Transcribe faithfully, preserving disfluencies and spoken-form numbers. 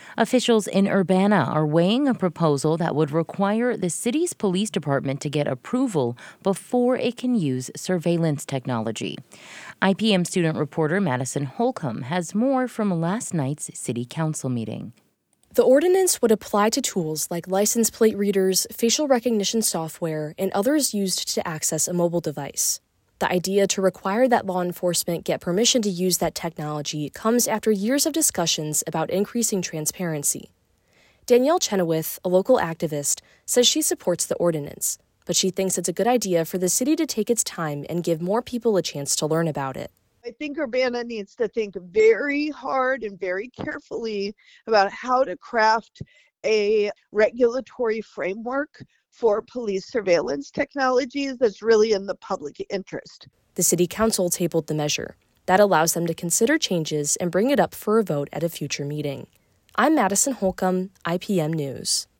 Officials in Urbana are weighing a proposal that would require the city's police department to get approval before it can use surveillance technology. I P M student reporter Madison Holcomb has more from last night's city council meeting. The ordinance would apply to tools like license plate readers, facial recognition software, and others used to access a mobile device. The idea to require that law enforcement get permission to use that technology comes after years of discussions about increasing transparency. Danielle Chenoweth, a local activist, says she supports the ordinance, but she thinks it's a good idea for the city to take its time and give more people a chance to learn about it. I think Urbana needs to think very hard and very carefully about how to craft a regulatory framework for police surveillance technologies that's really in the public interest. The city council tabled the measure. That allows them to consider changes and bring it up for a vote at a future meeting. I'm Madison Holcomb, I P M News.